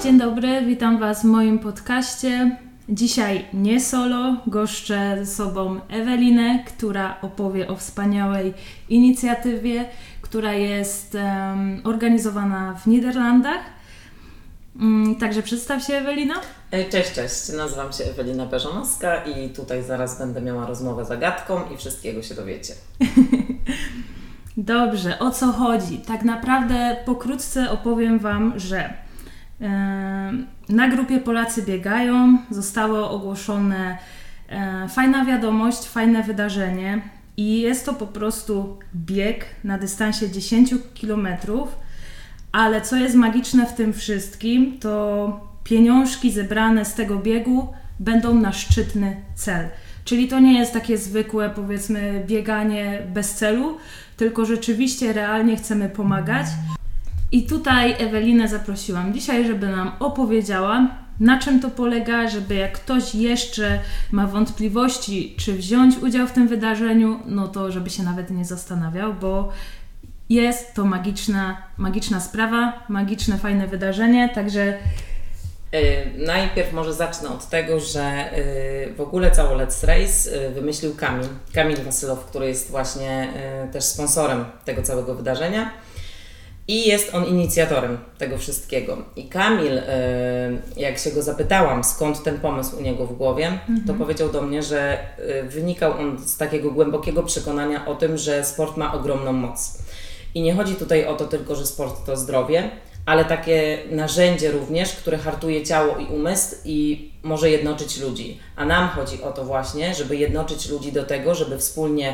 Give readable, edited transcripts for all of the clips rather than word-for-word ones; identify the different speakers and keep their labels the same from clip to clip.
Speaker 1: Dzień dobry, witam Was w moim podcaście. Dzisiaj nie solo, goszczę ze sobą Ewelinę, która opowie o wspaniałej inicjatywie, która jest organizowana w Niderlandach. Także przedstaw się, Ewelina.
Speaker 2: Cześć, nazywam się Ewelina Perzonowska i tutaj zaraz będę miała rozmowę z Agatką i wszystkiego się dowiecie.
Speaker 1: Dobrze, o co chodzi? Tak naprawdę pokrótce opowiem Wam, że na grupie Polacy biegają zostało ogłoszone fajna wiadomość, fajne wydarzenie i jest to po prostu bieg na dystansie 10 km, ale co jest magiczne w tym wszystkim, to pieniążki zebrane z tego biegu będą na szczytny cel. Czyli to nie jest takie zwykłe, powiedzmy, bieganie bez celu, tylko rzeczywiście realnie chcemy pomagać. I tutaj Ewelinę zaprosiłam dzisiaj, żeby nam opowiedziała, na czym to polega, żeby jak ktoś jeszcze ma wątpliwości, czy wziąć udział w tym wydarzeniu, no to żeby się nawet nie zastanawiał, bo jest to magiczna sprawa, magiczne, fajne wydarzenie, także...
Speaker 2: Najpierw może zacznę od tego, że w ogóle cały Let's Race wymyślił Kamil Wasylow, który jest właśnie też sponsorem tego całego wydarzenia i jest on inicjatorem tego wszystkiego. I Kamil, jak się go zapytałam, skąd ten pomysł u niego w głowie, to powiedział do mnie, że wynikał on z takiego głębokiego przekonania o tym, że sport ma ogromną moc. I nie chodzi tutaj o to tylko, że sport to zdrowie, ale takie narzędzie również, które hartuje ciało i umysł i może jednoczyć ludzi. A nam chodzi o to właśnie, żeby jednoczyć ludzi do tego, żeby wspólnie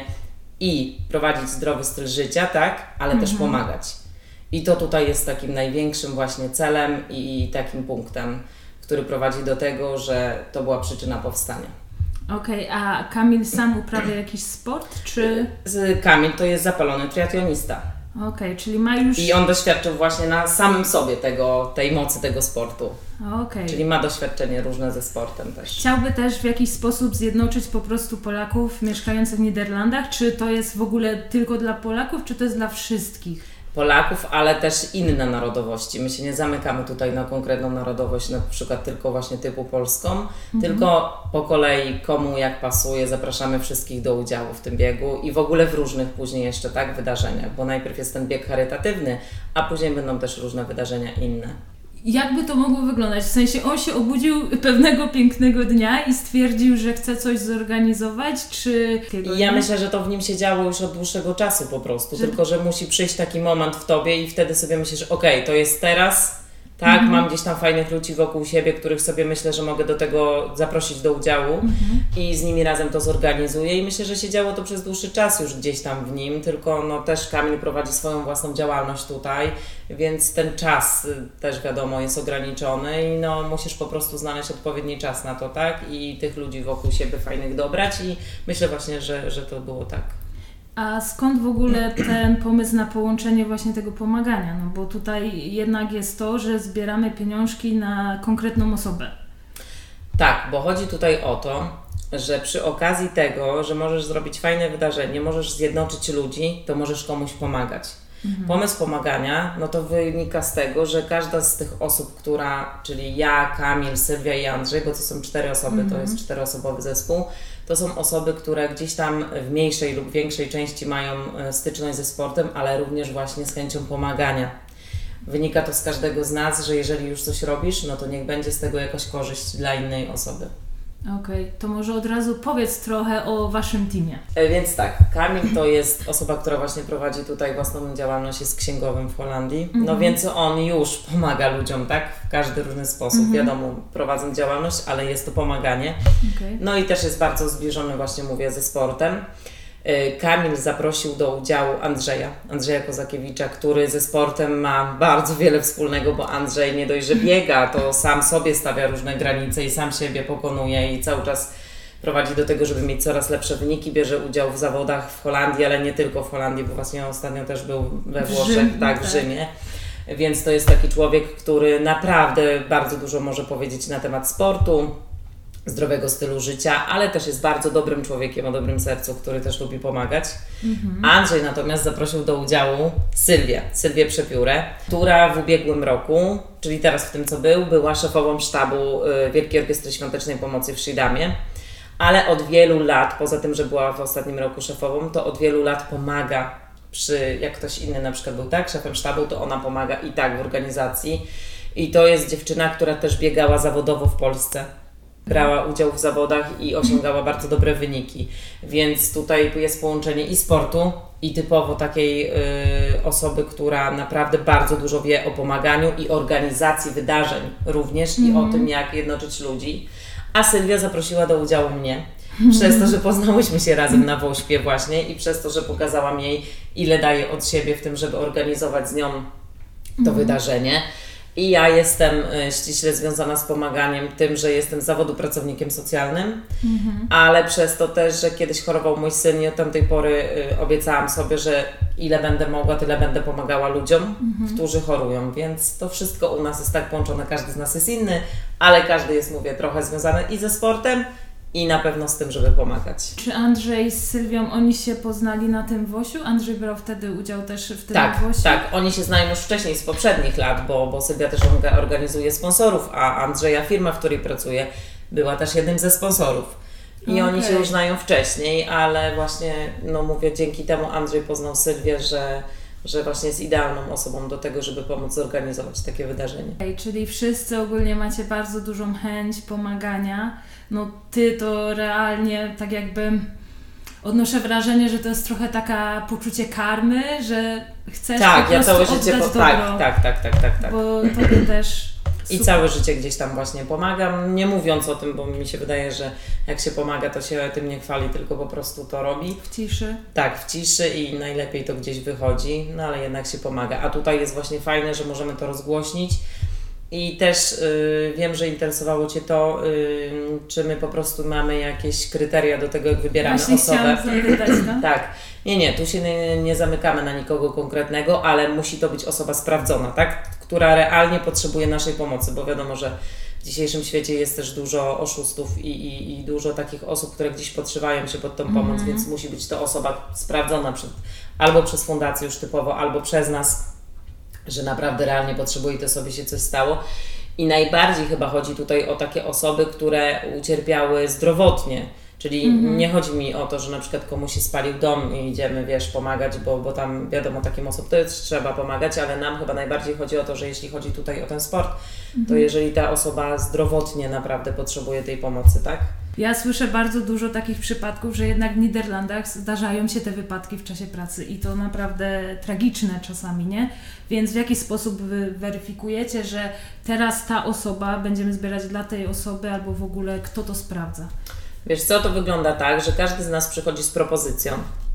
Speaker 2: i prowadzić zdrowy styl życia, tak, ale też pomagać. I to tutaj jest takim największym właśnie celem i takim punktem, który prowadzi do tego, że to była przyczyna powstania.
Speaker 1: Okej, a Kamil sam uprawia jakiś sport, czy...?
Speaker 2: Kamil to jest zapalony triatlonista.
Speaker 1: Okej, czyli ma już...
Speaker 2: I on doświadczył właśnie na samym sobie tej mocy tego sportu.
Speaker 1: Okej.
Speaker 2: Czyli ma doświadczenie różne ze sportem też.
Speaker 1: Chciałby też w jakiś sposób zjednoczyć po prostu Polaków mieszkających w Niderlandach? Czy to jest w ogóle tylko dla Polaków, czy to jest dla wszystkich?
Speaker 2: Polaków, ale też inne narodowości. My się nie zamykamy tutaj na konkretną narodowość, na przykład tylko właśnie typu polską, tylko po kolei komu jak pasuje, zapraszamy wszystkich do udziału w tym biegu i w ogóle w różnych później jeszcze wydarzeniach, bo najpierw jest ten bieg charytatywny, a później będą też różne wydarzenia inne.
Speaker 1: Jakby to mogło wyglądać? W sensie on się obudził pewnego pięknego dnia i stwierdził, że chce coś zorganizować, czy...
Speaker 2: Ja myślę, że to w nim się działo już od dłuższego czasu po prostu, tylko że musi przyjść taki moment w Tobie i wtedy sobie myślisz, okej, to jest teraz, tak, mam gdzieś tam fajnych ludzi wokół siebie, których sobie myślę, że mogę do tego zaprosić do udziału i z nimi razem to zorganizuję i myślę, że się działo to przez dłuższy czas już gdzieś tam w nim, tylko no też Kamil prowadzi swoją własną działalność tutaj, więc ten czas też wiadomo jest ograniczony i no musisz po prostu znaleźć odpowiedni czas na to, tak, i tych ludzi wokół siebie fajnych dobrać i myślę właśnie, że to było tak.
Speaker 1: A skąd w ogóle ten pomysł na połączenie właśnie tego pomagania? No bo tutaj jednak jest to, że zbieramy pieniążki na konkretną osobę. Tak,
Speaker 2: bo chodzi tutaj o to, że przy okazji tego, że możesz zrobić fajne wydarzenie, możesz zjednoczyć ludzi, to możesz komuś pomagać. Pomysł pomagania, no to wynika z tego, że każda z tych osób, czyli ja, Kamil, Sylwia i Andrzej, bo to są 4 osoby, to jest 4-osobowy zespół, to są osoby, które gdzieś tam w mniejszej lub większej części mają styczność ze sportem, ale również właśnie z chęcią pomagania. Wynika to z każdego z nas, że jeżeli już coś robisz, no to niech będzie z tego jakaś korzyść dla innej osoby.
Speaker 1: Okej, to może od razu powiedz trochę o Waszym teamie.
Speaker 2: Więc tak, Kamil to jest osoba, która właśnie prowadzi tutaj własną działalność, jest księgowym w Holandii, no więc on już pomaga ludziom, tak, w każdy różny sposób, wiadomo, prowadzą działalność, ale jest to pomaganie. No i też jest bardzo zbliżony właśnie, mówię, ze sportem. Kamil zaprosił do udziału Andrzeja Kozakiewicza, który ze sportem ma bardzo wiele wspólnego, bo Andrzej nie dość, że biega, to sam sobie stawia różne granice i sam siebie pokonuje i cały czas prowadzi do tego, żeby mieć coraz lepsze wyniki, bierze udział w zawodach w Holandii, ale nie tylko w Holandii, bo właśnie ostatnio też był we Włoszech, w Rzymie. Więc to jest taki człowiek, który naprawdę bardzo dużo może powiedzieć na temat sportu. zdrowego stylu życia, ale też jest bardzo dobrym człowiekiem o dobrym sercu, który też lubi pomagać. Andrzej natomiast zaprosił do udziału Sylwię Przepiórę, która w ubiegłym roku, czyli teraz w tym co była szefową sztabu Wielkiej Orkiestry Świątecznej Pomocy w Schiedamie, ale od wielu lat, poza tym, że była w ostatnim roku szefową, to od wielu lat pomaga jak ktoś inny na przykład był szefem sztabu, to ona pomaga i w organizacji. I to jest dziewczyna, która też biegała zawodowo w Polsce. Brała udział w zawodach i osiągała bardzo dobre wyniki. Więc tutaj jest połączenie i sportu, i typowo takiej osoby, która naprawdę bardzo dużo wie o pomaganiu i organizacji wydarzeń również i o tym, jak jednoczyć ludzi. A Sylwia zaprosiła do udziału mnie. Przez to, że poznałyśmy się razem na Wośpie właśnie i przez to, że pokazałam jej, ile daje od siebie w tym, żeby organizować z nią to wydarzenie. I ja jestem ściśle związana z pomaganiem tym, że jestem z zawodu pracownikiem socjalnym, ale przez to też, że kiedyś chorował mój syn i od tamtej pory obiecałam sobie, że ile będę mogła, tyle będę pomagała ludziom, którzy chorują, więc to wszystko u nas jest tak połączone, każdy z nas jest inny, ale każdy jest, mówię, trochę związany i ze sportem, i na pewno z tym, żeby pomagać.
Speaker 1: Czy Andrzej z Sylwią, oni się poznali na tym Wosiu? Andrzej brał wtedy udział też w tym Wosiu?
Speaker 2: Tak, oni się znają już wcześniej, z poprzednich lat, bo Sylwia też organizuje sponsorów, a Andrzeja firma, w której pracuje, była też jednym ze sponsorów. I oni się już znają wcześniej, ale właśnie, mówię, dzięki temu Andrzej poznał Sylwię, że właśnie jest idealną osobą do tego, żeby pomóc zorganizować takie wydarzenie.
Speaker 1: Czyli wszyscy ogólnie macie bardzo dużą chęć pomagania. Ty to realnie tak jakby odnoszę wrażenie, że to jest trochę taka poczucie karmy, że chcesz po prostu
Speaker 2: ja całe życie
Speaker 1: oddać dobro.
Speaker 2: Tak.
Speaker 1: Bo tobie też
Speaker 2: i całe życie gdzieś tam właśnie pomagam, nie mówiąc o tym, bo mi się wydaje, że jak się pomaga, to się tym nie chwali, tylko po prostu to robi.
Speaker 1: W ciszy.
Speaker 2: Tak, w ciszy i najlepiej to gdzieś wychodzi, ale jednak się pomaga. A tutaj jest właśnie fajne, że możemy to rozgłośnić. I też wiem, że interesowało Cię to, czy my po prostu mamy jakieś kryteria do tego, jak wybieramy osobę.
Speaker 1: Zapytać, no?
Speaker 2: Tak. Nie, tu się nie zamykamy na nikogo konkretnego, ale musi to być osoba sprawdzona, która realnie potrzebuje naszej pomocy, bo wiadomo, że w dzisiejszym świecie jest też dużo oszustów i dużo takich osób, które gdzieś podszywają się pod tą pomoc, więc musi być to osoba sprawdzona albo przez fundację już typowo, albo przez nas, że naprawdę realnie potrzebuje i to sobie się coś stało. I najbardziej chyba chodzi tutaj o takie osoby, które ucierpiały zdrowotnie. Czyli nie chodzi mi o to, że na przykład komuś się spalił dom i idziemy, pomagać, bo tam wiadomo, takim osobom to jest, trzeba pomagać, ale nam chyba najbardziej chodzi o to, że jeśli chodzi tutaj o ten sport, to jeżeli ta osoba zdrowotnie naprawdę potrzebuje tej pomocy, tak?
Speaker 1: Ja słyszę bardzo dużo takich przypadków, że jednak w Niderlandach zdarzają się te wypadki w czasie pracy i to naprawdę tragiczne czasami, nie? Więc w jaki sposób wy weryfikujecie, że teraz ta osoba, będziemy zbierać dla tej osoby albo w ogóle kto to sprawdza?
Speaker 2: Wiesz co, to wygląda tak, że każdy z nas przychodzi z propozycją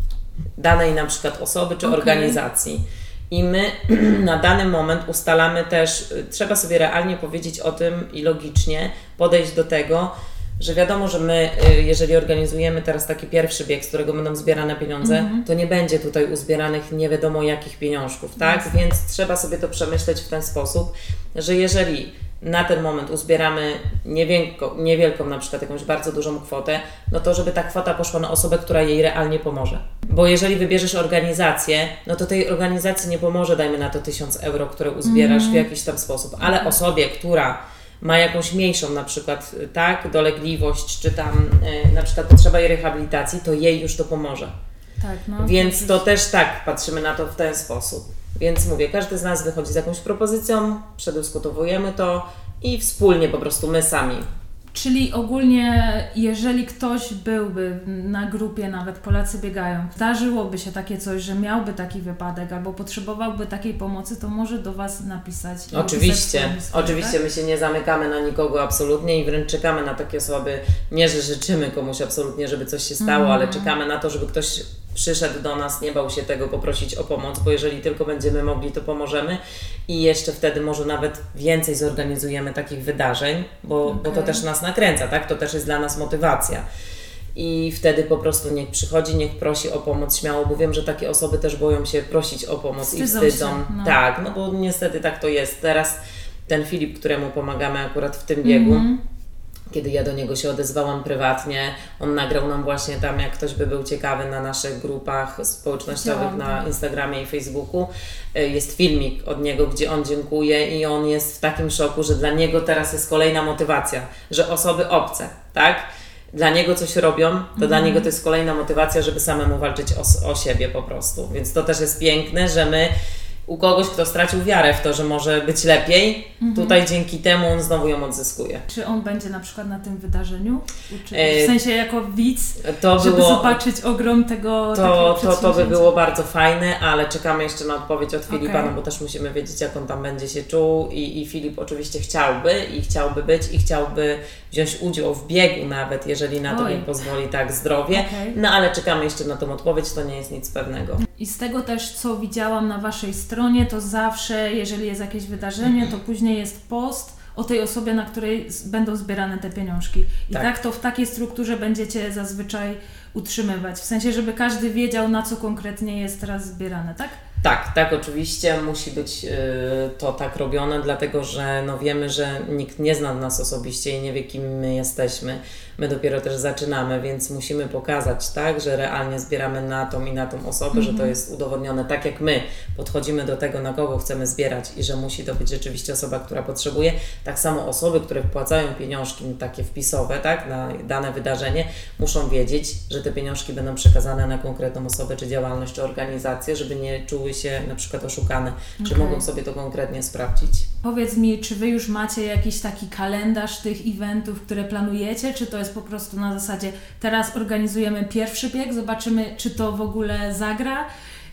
Speaker 2: danej na przykład osoby czy organizacji. I my na dany moment ustalamy też, trzeba sobie realnie powiedzieć o tym i logicznie podejść do tego, że wiadomo, że my, jeżeli organizujemy teraz taki pierwszy bieg, z którego będą zbierane pieniądze, to nie będzie tutaj uzbieranych nie wiadomo jakich pieniążków, tak? Więc trzeba sobie to przemyśleć w ten sposób, że jeżeli na ten moment uzbieramy niewielką na przykład jakąś bardzo dużą kwotę, no to żeby ta kwota poszła na osobę, która jej realnie pomoże. Bo jeżeli wybierzesz organizację, no to tej organizacji nie pomoże, dajmy na to 1000 euro, które uzbierasz w jakiś tam sposób, ale osobie, która ma jakąś mniejszą na przykład dolegliwość, czy tam na przykład potrzeba jej rehabilitacji, to jej już to pomoże.
Speaker 1: Tak,
Speaker 2: Więc to też patrzymy na to w ten sposób. Więc mówię, każdy z nas wychodzi z jakąś propozycją, przedyskutowujemy to i wspólnie po prostu my sami.
Speaker 1: Czyli ogólnie, jeżeli ktoś byłby na grupie, nawet Polacy biegają, zdarzyłoby się takie coś, że miałby taki wypadek albo potrzebowałby takiej pomocy, to może do Was napisać.
Speaker 2: Oczywiście, tak? My się nie zamykamy na nikogo absolutnie i wręcz czekamy na takie osoby, nie że życzymy komuś absolutnie, żeby coś się stało, ale czekamy na to, żeby ktoś przyszedł do nas, nie bał się tego poprosić o pomoc, bo jeżeli tylko będziemy mogli, to pomożemy i jeszcze wtedy może nawet więcej zorganizujemy takich wydarzeń, bo to też nas nakręca, tak? To też jest dla nas motywacja. I wtedy po prostu niech przychodzi, niech prosi o pomoc śmiało, bo wiem, że takie osoby też boją się prosić o pomoc i wstydzą. Tak, no bo niestety tak to jest. Teraz ten Filip, któremu pomagamy akurat w tym biegu, kiedy ja do niego się odezwałam prywatnie. On nagrał nam właśnie tam, jak ktoś by był ciekawy, na naszych grupach społecznościowych na Instagramie i Facebooku. Jest filmik od niego, gdzie on dziękuje i on jest w takim szoku, że dla niego teraz jest kolejna motywacja, że osoby obce, tak? Dla niego coś robią, to dla niego to jest kolejna motywacja, żeby samemu walczyć o siebie po prostu. Więc to też jest piękne, że my u kogoś, kto stracił wiarę w to, że może być lepiej, tutaj dzięki temu on znowu ją odzyskuje.
Speaker 1: Czy on będzie na przykład na tym wydarzeniu? W sensie jako widz, żeby zobaczyć ogrom tego
Speaker 2: To by było bardzo fajne, ale czekamy jeszcze na odpowiedź od Filipa, no bo też musimy wiedzieć, jak on tam będzie się czuł i Filip oczywiście chciałby być i chciałby wziąć udział w biegu nawet, jeżeli na to mi pozwoli tak zdrowie, no ale czekamy jeszcze na tą odpowiedź, to nie jest nic pewnego.
Speaker 1: I z tego też, co widziałam na Waszej stronie, to zawsze, jeżeli jest jakieś wydarzenie, to później jest post o tej osobie, na której będą zbierane te pieniążki. I tak to w takiej strukturze będziecie zazwyczaj utrzymywać. W sensie, żeby każdy wiedział, na co konkretnie jest teraz zbierane, tak?
Speaker 2: Tak, oczywiście musi być to tak robione, dlatego że wiemy, że nikt nie zna nas osobiście i nie wie, kim my jesteśmy. My dopiero też zaczynamy, więc musimy pokazać, tak, że realnie zbieramy na tą i na tą osobę, że to jest udowodnione tak, jak my podchodzimy do tego, na kogo chcemy zbierać i że musi to być rzeczywiście osoba, która potrzebuje. Tak samo osoby, które wpłacają pieniążki takie wpisowe, tak, na dane wydarzenie, muszą wiedzieć, że te pieniążki będą przekazane na konkretną osobę, czy działalność, czy organizację, żeby nie czuły się na przykład oszukane, że mogą sobie to konkretnie sprawdzić.
Speaker 1: Powiedz mi, czy Wy już macie jakiś taki kalendarz tych eventów, które planujecie, czy to jest po prostu na zasadzie teraz organizujemy pierwszy bieg, zobaczymy, czy to w ogóle zagra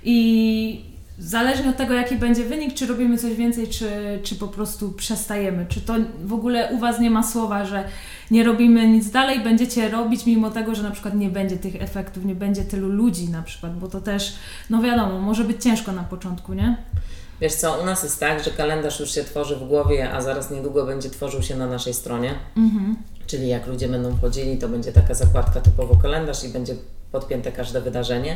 Speaker 1: i zależnie od tego, jaki będzie wynik, czy robimy coś więcej, czy po prostu przestajemy, czy to w ogóle u Was nie ma słowa, że nie robimy nic dalej, będziecie robić mimo tego, że na przykład nie będzie tych efektów, nie będzie tylu ludzi na przykład, bo to też, wiadomo, może być ciężko na początku, nie?
Speaker 2: Wiesz co, u nas jest tak, że kalendarz już się tworzy w głowie, a zaraz niedługo będzie tworzył się na naszej stronie. Czyli jak ludzie będą wchodzili, to będzie taka zakładka typowo kalendarz i będzie podpięte każde wydarzenie.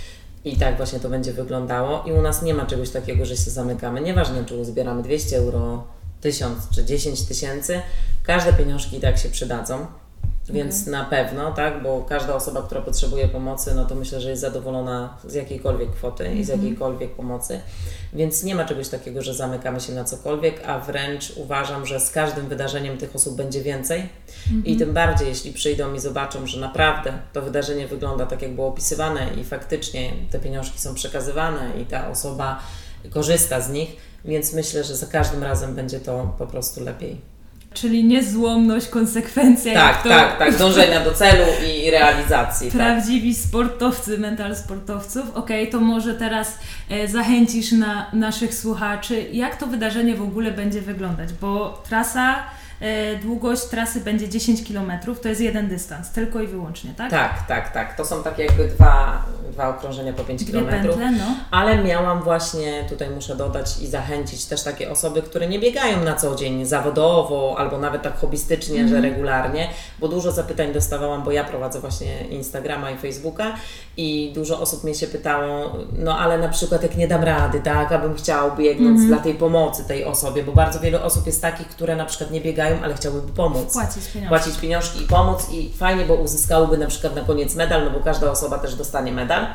Speaker 2: I tak właśnie to będzie wyglądało. I u nas nie ma czegoś takiego, że się zamykamy. Nieważne, czy uzbieramy 200 euro, 1000 czy 10 tysięcy, każde pieniążki i tak się przydadzą. Więc na pewno, tak, bo każda osoba, która potrzebuje pomocy, no to myślę, że jest zadowolona z jakiejkolwiek kwoty i z jakiejkolwiek pomocy. Więc nie ma czegoś takiego, że zamykamy się na cokolwiek, a wręcz uważam, że z każdym wydarzeniem tych osób będzie więcej. I tym bardziej, jeśli przyjdą i zobaczą, że naprawdę to wydarzenie wygląda tak, jak było opisywane i faktycznie te pieniążki są przekazywane i ta osoba korzysta z nich, więc myślę, że za każdym razem będzie to po prostu lepiej.
Speaker 1: Czyli niezłomność, konsekwencja.
Speaker 2: Tak, dążenia do celu i realizacji.
Speaker 1: Prawdziwi sportowcy, mental sportowców. To może teraz zachęcisz naszych słuchaczy, jak to wydarzenie w ogóle będzie wyglądać, bo długość trasy będzie 10 km, to jest jeden dystans, tylko i wyłącznie, tak?
Speaker 2: Tak. To są takie jakby dwa okrążenia po 5 km.
Speaker 1: Pętle,
Speaker 2: Ale miałam właśnie, tutaj muszę dodać i zachęcić też takie osoby, które nie biegają na co dzień zawodowo albo nawet tak hobbystycznie, że regularnie, bo dużo zapytań dostawałam, bo ja prowadzę właśnie Instagrama i Facebooka i dużo osób mnie się pytało, ale na przykład jak nie dam rady, tak, abym chciał biegnąc dla tej pomocy tej osobie, bo bardzo wiele osób jest takich, które na przykład nie biegają, ale chciałby pomóc. Płacić pieniążki i pomóc i fajnie, bo uzyskałyby na przykład na koniec medal, bo każda osoba też dostanie medal.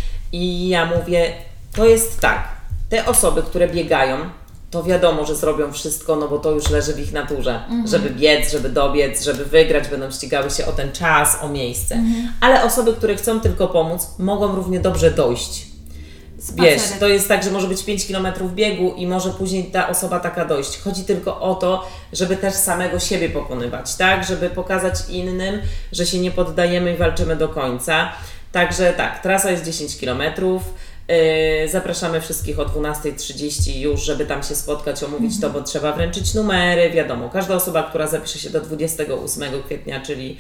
Speaker 2: I ja mówię, to jest tak, te osoby, które biegają, to wiadomo, że zrobią wszystko, bo to już leży w ich naturze, żeby biec, żeby dobiec, żeby wygrać, będą ścigały się o ten czas, o miejsce. Ale osoby, które chcą tylko pomóc, mogą równie dobrze dojść. Wiesz, to jest tak, że może być 5 km biegu i może później ta osoba taka dojść. Chodzi tylko o to, żeby też samego siebie pokonywać, tak? Żeby pokazać innym, że się nie poddajemy i walczymy do końca. Także tak, trasa jest 10 km. Zapraszamy wszystkich o 12:30 już, żeby tam się spotkać, omówić to, bo trzeba wręczyć numery, wiadomo, każda osoba, która zapisze się do 28 kwietnia, czyli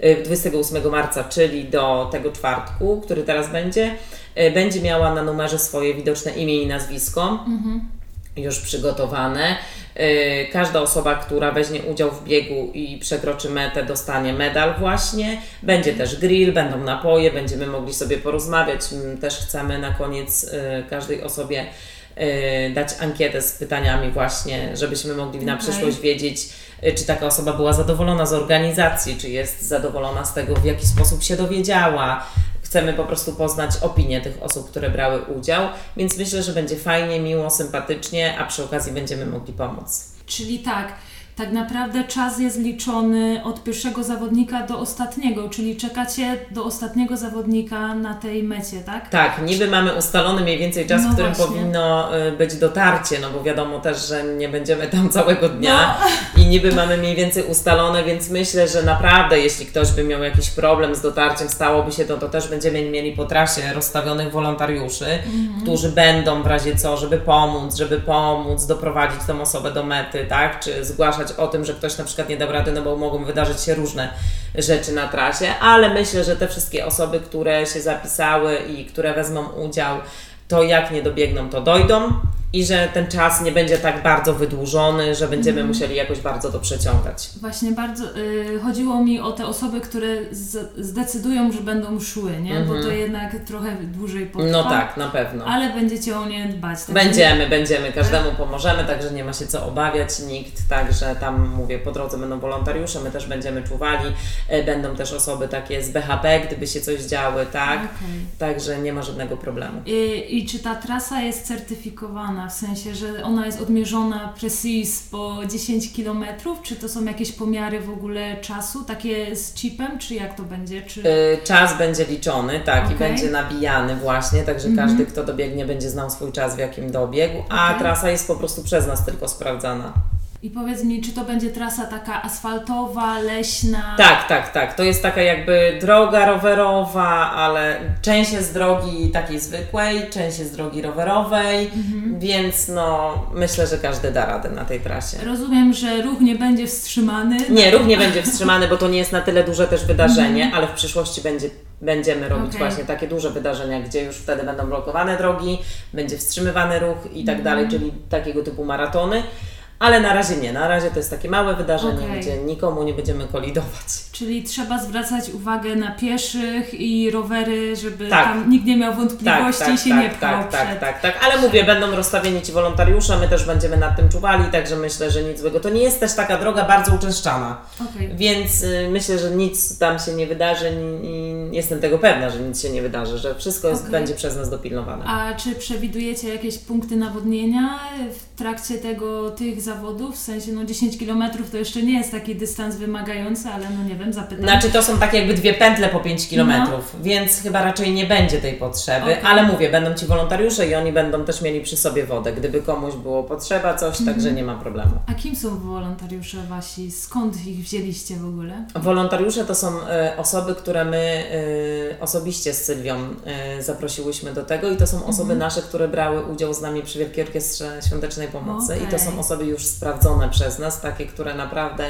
Speaker 2: 28 marca, czyli do tego czwartku, który teraz będzie miała na numerze swoje widoczne imię i nazwisko. Już przygotowane. Każda osoba, która weźmie udział w biegu i przekroczy metę, dostanie medal właśnie. Będzie też grill, będą napoje, będziemy mogli sobie porozmawiać. Też chcemy na koniec każdej osobie dać ankietę z pytaniami właśnie, żebyśmy mogli na przyszłość wiedzieć, czy taka osoba była zadowolona z organizacji, czy jest zadowolona z tego, w jaki sposób się dowiedziała. Chcemy po prostu poznać opinię tych osób, które brały udział, więc myślę, że będzie fajnie, miło, sympatycznie, a przy okazji będziemy mogli pomóc.
Speaker 1: Czyli tak naprawdę czas jest liczony od pierwszego zawodnika do ostatniego, czyli czekacie do ostatniego zawodnika na tej mecie, tak?
Speaker 2: Tak, niby mamy ustalony mniej więcej czas, w którym powinno być dotarcie, no bo wiadomo też, że nie będziemy tam całego dnia i niby mamy mniej więcej ustalone, więc myślę, że naprawdę jeśli ktoś by miał jakiś problem z dotarciem, stałoby się to też będziemy mieli po trasie rozstawionych wolontariuszy, którzy będą w razie co, żeby pomóc doprowadzić tą osobę do mety, tak? Czy zgłaszać o tym, że ktoś na przykład nie dał rady, no bo mogą wydarzyć się różne rzeczy na trasie, ale myślę, że te wszystkie osoby, które się zapisały i które wezmą udział, to jak nie dobiegną, to dojdą i że ten czas nie będzie tak bardzo wydłużony, że będziemy musieli jakoś bardzo to przeciągać.
Speaker 1: Właśnie bardzo chodziło mi o te osoby, które zdecydują, że będą szły, nie? Bo to jednak trochę dłużej potrwa.
Speaker 2: No tak, na pewno.
Speaker 1: Ale będziecie o nie dbać. Tak?
Speaker 2: Będziemy, każdemu pomożemy, także nie ma się co obawiać nikt, także tam mówię, po drodze będą wolontariusze, my też będziemy czuwali, będą też osoby takie z BHP, gdyby się coś działy, tak? Także nie ma żadnego problemu.
Speaker 1: I czy ta trasa jest certyfikowana? W sensie, że ona jest odmierzona precis po 10 km, czy to są jakieś pomiary w ogóle czasu, takie z chipem, czy jak to będzie? Czy...
Speaker 2: Czas będzie liczony, tak, i będzie nabijany właśnie, także każdy, kto dobiegnie, będzie znał swój czas, w jakim dobiegł, a trasa jest po prostu przez nas tylko sprawdzana.
Speaker 1: I powiedz mi, czy to będzie trasa taka asfaltowa, leśna?
Speaker 2: Tak. To jest taka jakby droga rowerowa, ale część jest drogi takiej zwykłej, część jest drogi rowerowej, więc no myślę, że każdy da radę na tej trasie.
Speaker 1: Rozumiem, że ruch nie będzie wstrzymany?
Speaker 2: Nie, ruch nie będzie wstrzymany, bo to nie jest na tyle duże też wydarzenie, ale w przyszłości będziemy robić właśnie takie duże wydarzenia, gdzie już wtedy będą blokowane drogi, będzie wstrzymywany ruch i tak dalej, czyli takiego typu maratony. Ale na razie nie, na razie to jest takie małe wydarzenie, gdzie nikomu nie będziemy kolidować.
Speaker 1: Czyli trzeba zwracać uwagę na pieszych i rowery, żeby tam nikt nie miał wątpliwości i się nie pchał
Speaker 2: tak. Ale mówię, będą rozstawieni ci wolontariusze, my też będziemy nad tym czuwali, także myślę, że nic złego. To nie jest też taka droga bardzo uczęszczana, więc myślę, że nic tam się nie wydarzy i jestem tego pewna, że nic się nie wydarzy, że wszystko będzie przez nas dopilnowane.
Speaker 1: A czy przewidujecie jakieś punkty nawodnienia w trakcie tych zawodów? W sensie 10 km to jeszcze nie jest taki dystans wymagający, ale nie wiem, zapytam.
Speaker 2: Znaczy to są takie jakby 2 pętle po 5 km, więc chyba raczej nie będzie tej potrzeby, ale mówię, będą ci wolontariusze i oni będą też mieli przy sobie wodę, gdyby komuś było potrzeba coś, także nie ma problemu.
Speaker 1: A kim są wolontariusze wasi? Skąd ich wzięliście w ogóle?
Speaker 2: Wolontariusze to są osoby, które my osobiście z Sylwią zaprosiłyśmy do tego i to są osoby nasze, które brały udział z nami przy Wielkiej Orkiestrze Świątecznej Pomocy i to są osoby już sprawdzone przez nas, takie, które naprawdę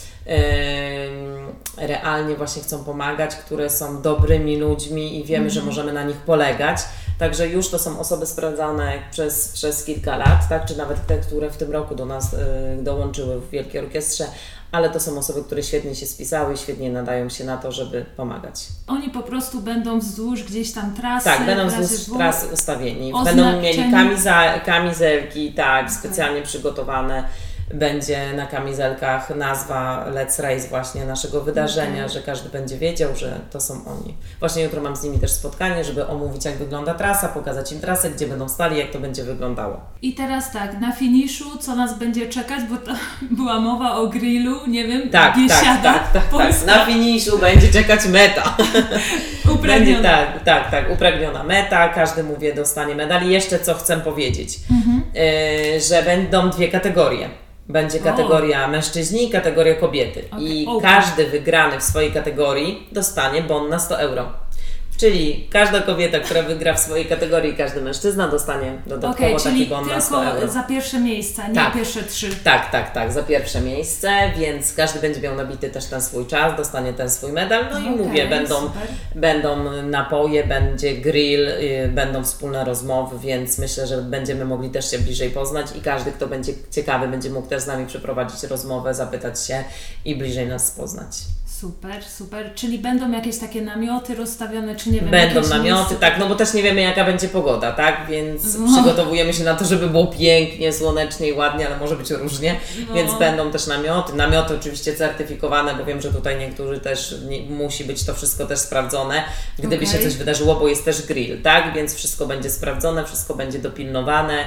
Speaker 2: realnie właśnie chcą pomagać, które są dobrymi ludźmi i wiemy, że możemy na nich polegać. Także już to są osoby sprawdzane przez kilka lat, tak? Czy nawet te, które w tym roku do nas dołączyły w Wielkiej Orkiestrze, ale to są osoby, które świetnie się spisały i świetnie nadają się na to, żeby pomagać.
Speaker 1: Oni po prostu będą wzdłuż gdzieś tam trasy?
Speaker 2: Tak, będą wzdłuż trasy ustawieni. Będą mieli kamizelki, specjalnie przygotowane. Będzie na kamizelkach nazwa Let's Race właśnie naszego wydarzenia, że każdy będzie wiedział, że to są oni. Właśnie jutro mam z nimi też spotkanie, żeby omówić, jak wygląda trasa, pokazać im trasę, gdzie będą stali, jak to będzie wyglądało.
Speaker 1: I teraz na finiszu co nas będzie czekać, bo to była mowa o grillu, nie wiem, biesiada.
Speaker 2: Tak. Na finiszu będzie czekać meta.
Speaker 1: Upragniona.
Speaker 2: Tak, upragniona meta, każdy dostanie medal. I jeszcze co chcę powiedzieć, że będą 2 kategorie. Będzie kategoria mężczyźni i kategoria kobiety. I każdy wygrany w swojej kategorii dostanie bon na 100 euro. Czyli każda kobieta, która wygra w swojej kategorii, każdy mężczyzna dostanie dodatkowo taki bon na 100 euro.
Speaker 1: Za pierwsze miejsca, nie pierwsze 3.
Speaker 2: Tak, za pierwsze miejsce, więc każdy będzie miał nabity też ten swój czas, dostanie ten swój medal. No i mówię, będą napoje, będzie grill, będą wspólne rozmowy, więc myślę, że będziemy mogli też się bliżej poznać i każdy, kto będzie ciekawy, będzie mógł też z nami przeprowadzić rozmowę, zapytać się i bliżej nas poznać.
Speaker 1: Super, super. Czyli będą jakieś takie namioty rozstawione, czy nie wiem?
Speaker 2: Będą namioty, tak, no bo też nie wiemy jaka będzie pogoda, tak, więc przygotowujemy się na to, żeby było pięknie, słonecznie i ładnie, ale może być różnie, więc będą też namioty oczywiście certyfikowane, bo wiem, że tutaj niektórzy też musi być to wszystko też sprawdzone, gdyby się coś wydarzyło, bo jest też grill, tak, więc wszystko będzie sprawdzone, wszystko będzie dopilnowane,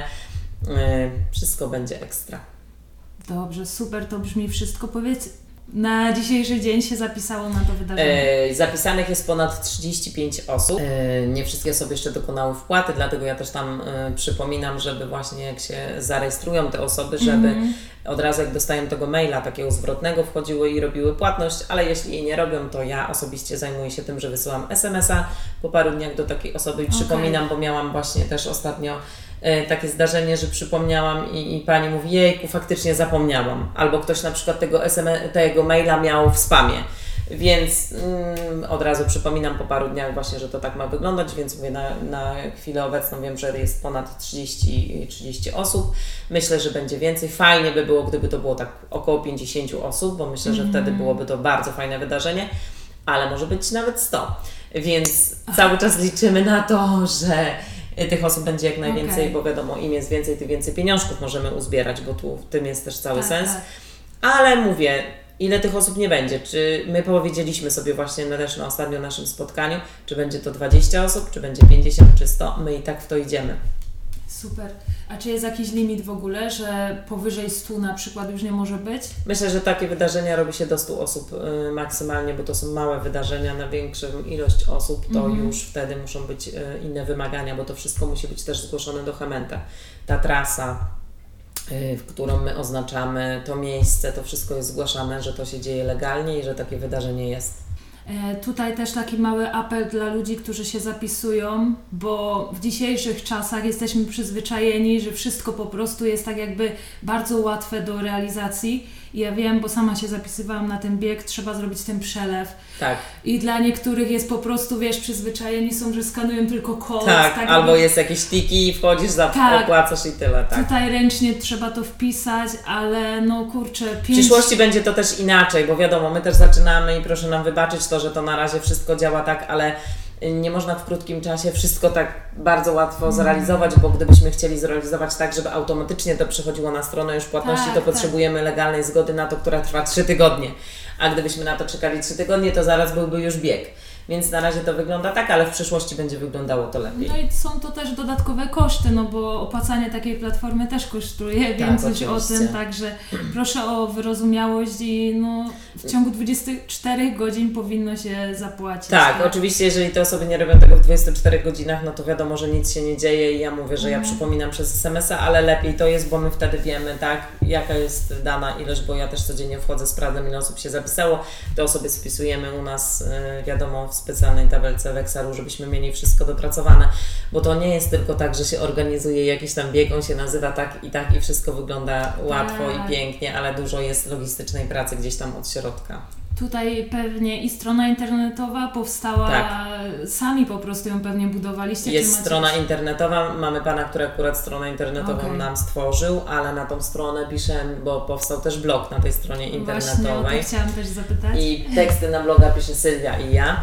Speaker 2: wszystko będzie ekstra.
Speaker 1: Dobrze, super, to brzmi wszystko. Powiedz, na dzisiejszy dzień się zapisało na to wydarzenie?
Speaker 2: Zapisanych jest ponad 35 osób. Nie wszystkie osoby jeszcze dokonały wpłaty, dlatego ja też tam przypominam, żeby właśnie jak się zarejestrują te osoby, żeby od razu jak dostają tego maila takiego zwrotnego, wchodziły i robiły płatność, ale jeśli jej nie robią, to ja osobiście zajmuję się tym, że wysyłam SMS-a po paru dniach do takiej osoby i przypominam, bo miałam właśnie też ostatnio takie zdarzenie, że przypomniałam i pani mówi, jejku, faktycznie zapomniałam. Albo ktoś na przykład tego maila miał w spamie. Więc od razu przypominam po paru dniach właśnie, że to tak ma wyglądać, więc mówię, na chwilę obecną wiem, że jest ponad 30 osób. Myślę, że będzie więcej. Fajnie by było, gdyby to było tak około 50 osób, bo myślę, że wtedy byłoby to bardzo fajne wydarzenie, ale może być nawet 100. Więc cały czas liczymy na to, że tych osób będzie jak najwięcej, bo wiadomo, im jest więcej, tym więcej pieniążków możemy uzbierać, bo tu w tym jest też cały sens. Ale mówię, ile tych osób nie będzie? Czy my powiedzieliśmy sobie właśnie też na ostatnio naszym spotkaniu, czy będzie to 20 osób, czy będzie 50, czy 100, my i tak w to idziemy.
Speaker 1: Super. A czy jest jakiś limit w ogóle, że powyżej 100 na przykład już nie może być?
Speaker 2: Myślę, że takie wydarzenia robi się do 100 osób maksymalnie, bo to są małe wydarzenia. Na większą ilość osób to już wtedy muszą być inne wymagania, bo to wszystko musi być też zgłoszone do Chemente. Ta trasa, w którą my oznaczamy, to miejsce, to wszystko jest zgłaszane, że to się dzieje legalnie i że takie wydarzenie jest.
Speaker 1: Tutaj też taki mały apel dla ludzi, którzy się zapisują, bo w dzisiejszych czasach jesteśmy przyzwyczajeni, że wszystko po prostu jest tak jakby bardzo łatwe do realizacji. I ja wiem, bo sama się zapisywałam na ten bieg, trzeba zrobić ten przelew.
Speaker 2: Tak.
Speaker 1: I dla niektórych jest po prostu, wiesz, przyzwyczajeni są, że skanują tylko kod.
Speaker 2: Tak, albo jest jakieś tiki i wchodzisz, opłacasz i tyle. Tak.
Speaker 1: Tutaj ręcznie trzeba to wpisać, ale no kurczę...
Speaker 2: W przyszłości będzie to też inaczej, bo wiadomo, my też zaczynamy i proszę nam wybaczyć to, że to na razie wszystko działa tak, ale nie można w krótkim czasie wszystko tak bardzo łatwo zrealizować, bo gdybyśmy chcieli zrealizować tak, żeby automatycznie to przechodziło na stronę już płatności, to potrzebujemy legalnej zgody na to, która trwa 3 tygodnie. A gdybyśmy na to czekali 3 tygodnie, to zaraz byłby już bieg. Więc na razie to wygląda tak, ale w przyszłości będzie wyglądało to lepiej.
Speaker 1: No i są to też dodatkowe koszty, no bo opłacanie takiej platformy też kosztuje, wiem coś o tym, także proszę o wyrozumiałość i no w ciągu 24 godzin powinno się zapłacić.
Speaker 2: Tak, oczywiście jeżeli te osoby nie robią tego w 24 godzinach, no to wiadomo, że nic się nie dzieje i ja mówię, że ja przypominam przez SMS-a, ale lepiej to jest, bo my wtedy wiemy, tak, jaka jest dana ilość, bo ja też codziennie wchodzę, sprawdzam, ile osób się zapisało, te osoby spisujemy u nas, wiadomo, w specjalnej tabelce w Excelu, żebyśmy mieli wszystko dopracowane, bo to nie jest tylko tak, że się organizuje jakiś tam bieg, on się nazywa tak i wszystko wygląda łatwo i pięknie, ale dużo jest logistycznej pracy gdzieś tam od środka.
Speaker 1: Tutaj pewnie i strona internetowa powstała, sami po prostu ją pewnie budowaliście.
Speaker 2: Jest strona internetowa, mamy pana, który akurat stronę internetową nam stworzył, ale na tą stronę piszę, bo powstał też blog na tej stronie internetowej.
Speaker 1: Właśnie, chciałam też zapytać.
Speaker 2: I teksty na bloga pisze Sylwia i ja.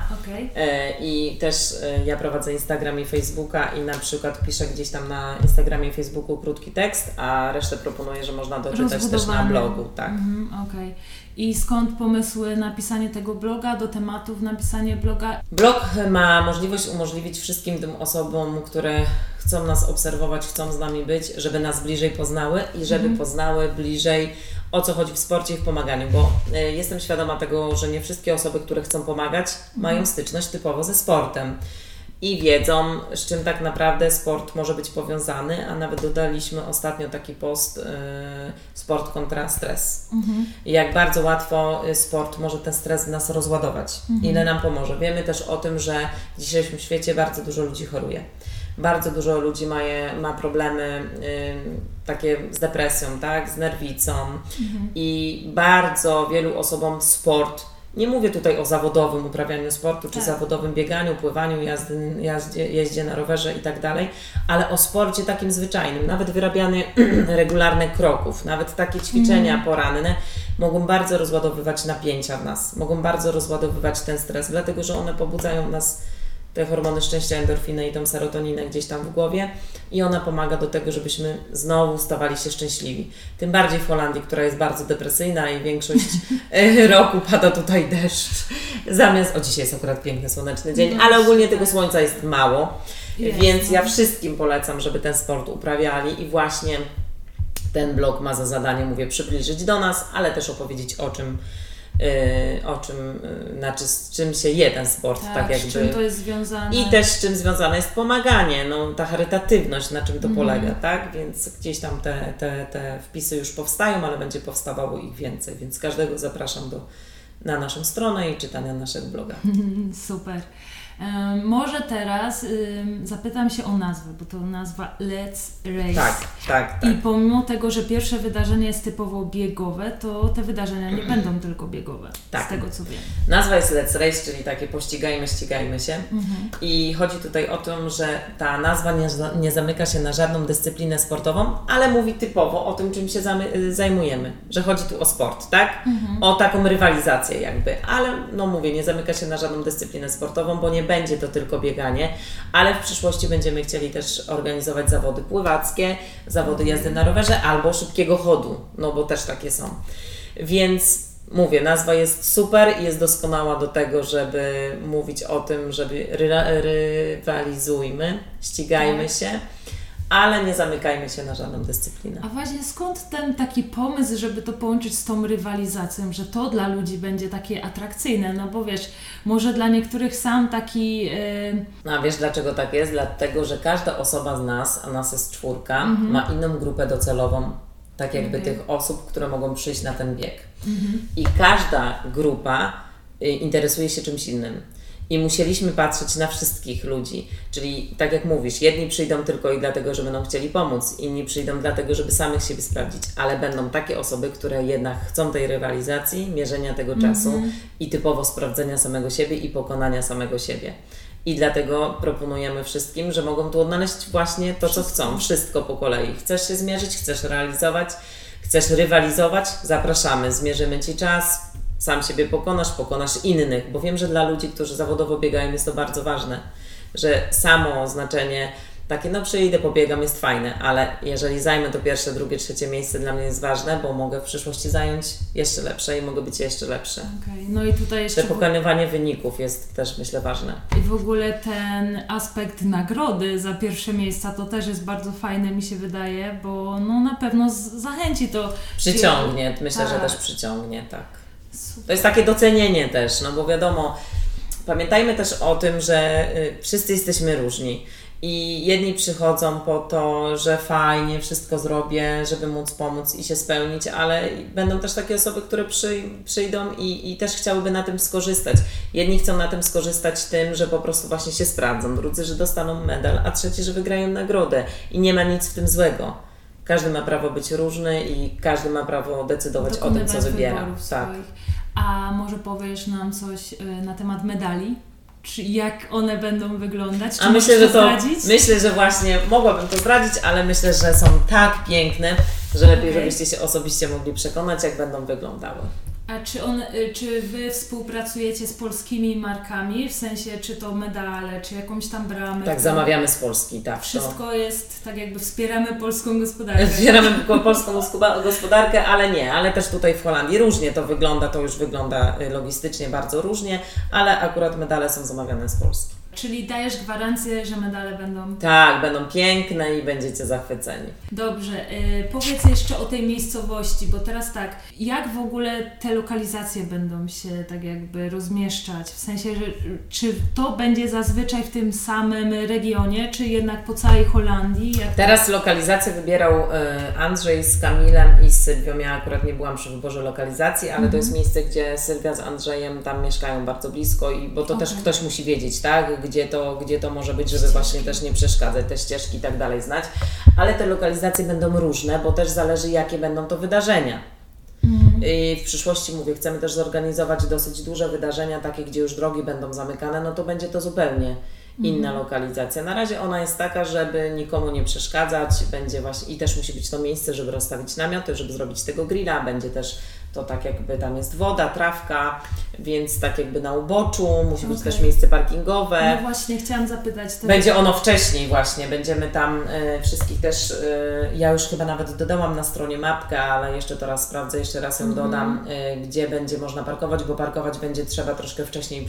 Speaker 2: I też ja prowadzę Instagram i Facebooka i na przykład piszę gdzieś tam na Instagramie i Facebooku krótki tekst, a resztę proponuję, że można doczytać też na blogu. Tak.
Speaker 1: I skąd pomysły na pisanie tego bloga, do tematów napisanie bloga?
Speaker 2: Blog ma możliwość umożliwić wszystkim tym osobom, które chcą nas obserwować, chcą z nami być, żeby nas bliżej poznały i żeby poznały bliżej, o co chodzi w sporcie i w pomaganiu, bo jestem świadoma tego, że nie wszystkie osoby, które chcą pomagać, mają styczność typowo ze sportem. I wiedzą, z czym tak naprawdę sport może być powiązany, a nawet dodaliśmy ostatnio taki post sport kontra stres. I jak bardzo łatwo sport może ten stres w nas rozładować. Ile nam pomoże. Wiemy też o tym, że w dzisiejszym świecie bardzo dużo ludzi choruje. Bardzo dużo ludzi ma problemy takie z depresją, tak, z nerwicą i bardzo wielu osobom sport Nie mówię tutaj o zawodowym uprawianiu sportu, czy
Speaker 1: tak.
Speaker 2: zawodowym bieganiu, pływaniu, jeździe na rowerze i tak dalej, ale o sporcie takim zwyczajnym, nawet wyrabianie regularnych kroków, nawet takie ćwiczenia poranne mogą bardzo rozładowywać napięcia w nas, mogą bardzo rozładowywać ten stres, dlatego że one pobudzają w nas te hormony szczęścia, endorfiny i tą serotoninę gdzieś tam w głowie i ona pomaga do tego, żebyśmy znowu stawali się szczęśliwi. Tym bardziej w Holandii, która jest bardzo depresyjna i większość roku pada tutaj deszcz. Dzisiaj jest akurat piękny, słoneczny dzień, ale ogólnie tego słońca jest mało, więc ja wszystkim polecam, żeby ten sport uprawiali i właśnie ten blog ma za zadanie, mówię, przybliżyć do nas, ale też opowiedzieć o czym, z czym się je ten sport, tak jakby.
Speaker 1: Z czym to jest związane.
Speaker 2: I też z czym związane jest pomaganie, ta charytatywność, na czym to polega, tak? Więc gdzieś tam te wpisy już powstają, ale będzie powstawało ich więcej, więc każdego zapraszam na naszą stronę i czytania naszego bloga.
Speaker 1: Super. Może teraz zapytam się o nazwę, bo to nazwa Let's Race.
Speaker 2: Tak.
Speaker 1: I pomimo tego, że pierwsze wydarzenie jest typowo biegowe, to te wydarzenia nie będą tylko biegowe, z tego co wiem.
Speaker 2: Nazwa jest Let's Race, czyli takie ścigajmy się. I chodzi tutaj o to, że ta nazwa nie zamyka się na żadną dyscyplinę sportową, ale mówi typowo o tym, czym się zajmujemy, że chodzi tu o sport, tak? O taką rywalizację jakby, ale mówię, nie zamyka się na żadną dyscyplinę sportową, bo nie będzie to tylko bieganie, ale w przyszłości będziemy chcieli też organizować zawody pływackie, zawody jazdy na rowerze albo szybkiego chodu, bo też takie są. Więc mówię, nazwa jest super i jest doskonała do tego, żeby mówić o tym, żeby rywalizujmy, ścigajmy się, ale nie zamykajmy się na żadną dyscyplinę.
Speaker 1: A właśnie skąd ten taki pomysł, żeby to połączyć z tą rywalizacją, że to dla ludzi będzie takie atrakcyjne, bo wiesz, może dla niektórych sam taki...
Speaker 2: A wiesz dlaczego tak jest? Dlatego, że każda osoba z nas, a nas jest 4, ma inną grupę docelową, tak jakby tych osób, które mogą przyjść na ten bieg. I każda grupa interesuje się czymś innym. I musieliśmy patrzeć na wszystkich ludzi, czyli tak jak mówisz, jedni przyjdą tylko i dlatego, że będą chcieli pomóc, inni przyjdą dlatego, żeby samych siebie sprawdzić, ale będą takie osoby, które jednak chcą tej rywalizacji, mierzenia tego czasu i typowo sprawdzenia samego siebie i pokonania samego siebie. I dlatego proponujemy wszystkim, że mogą tu odnaleźć właśnie to, co chcą, wszystko po kolei. Chcesz się zmierzyć, chcesz realizować, chcesz rywalizować, zapraszamy, zmierzymy Ci czas, sam siebie pokonasz innych, bo wiem, że dla ludzi, którzy zawodowo biegają, jest to bardzo ważne, że samo znaczenie takie, przyjdę, pobiegam, jest fajne, ale jeżeli zajmę to pierwsze, drugie, trzecie miejsce, dla mnie jest ważne, bo mogę w przyszłości zająć jeszcze lepsze i mogę być jeszcze lepszy.
Speaker 1: I tutaj jeszcze...
Speaker 2: Pokonywanie wyników jest też, myślę, ważne.
Speaker 1: I w ogóle ten aspekt nagrody za pierwsze miejsca to też jest bardzo fajne, mi się wydaje, bo na pewno zachęci to...
Speaker 2: Przyciągnie, myślę, że też przyciągnie, tak. Super. To jest takie docenienie też, bo wiadomo, pamiętajmy też o tym, że wszyscy jesteśmy różni i jedni przychodzą po to, że fajnie wszystko zrobię, żeby móc pomóc i się spełnić, ale będą też takie osoby, które przyjdą i też chciałyby na tym skorzystać. Jedni chcą na tym skorzystać tym, że po prostu właśnie się sprawdzą, drudzy, że dostaną medal, a trzeci, że wygrają nagrodę i nie ma nic w tym złego. Każdy ma prawo być różny i każdy ma prawo decydować o tym, co wybiera. Tak.
Speaker 1: A może powiesz nam coś na temat medali? Czy jak one będą wyglądać? Czy
Speaker 2: myślę, że właśnie mogłabym to zdradzić, ale myślę, że są tak piękne, że lepiej, żebyście się osobiście mogli przekonać, jak będą wyglądały.
Speaker 1: A czy Wy współpracujecie z polskimi markami? W sensie, czy to medale, czy jakąś tam bramę?
Speaker 2: Tak, zamawiamy z Polski, tak.
Speaker 1: Wszystko jest, tak jakby wspieramy polską gospodarkę.
Speaker 2: Wspieramy polską gospodarkę, ale też tutaj w Holandii różnie to już wygląda logistycznie bardzo różnie, ale akurat medale są zamawiane z Polski.
Speaker 1: Czyli dajesz gwarancję, że medale będą...
Speaker 2: Tak, będą piękne i będziecie zachwyceni.
Speaker 1: Dobrze, powiedz jeszcze o tej miejscowości, bo teraz tak, jak w ogóle te lokalizacje będą się tak jakby rozmieszczać? W sensie, że czy to będzie zazwyczaj w tym samym regionie, czy jednak po całej Holandii?
Speaker 2: Teraz lokalizację wybierał Andrzej z Kamilem i z Sylwią. Ja akurat nie byłam przy wyborze lokalizacji, ale to jest miejsce, gdzie Sylwia z Andrzejem tam mieszkają bardzo blisko, bo to też ktoś musi wiedzieć, tak? Gdzie to może być, żeby właśnie też nie przeszkadzać, te ścieżki i tak dalej znać. Ale te lokalizacje będą różne, bo też zależy, jakie będą to wydarzenia. I w przyszłości, mówię, chcemy też zorganizować dosyć duże wydarzenia, takie, gdzie już drogi będą zamykane, no to będzie to zupełnie inna lokalizacja. Na razie ona jest taka, żeby nikomu nie przeszkadzać, będzie właśnie i też musi być to miejsce, żeby rozstawić namioty, żeby zrobić tego grilla, będzie też to tak jakby tam jest woda, trawka, więc tak jakby na uboczu, musi być też miejsce parkingowe.
Speaker 1: No właśnie, chciałam zapytać.
Speaker 2: Będzie ono wcześniej właśnie, będziemy tam wszystkich też, ja już chyba nawet dodałam na stronie mapkę, ale jeszcze to raz sprawdzę, jeszcze raz ją dodam, gdzie będzie można parkować, bo parkować będzie trzeba troszkę wcześniej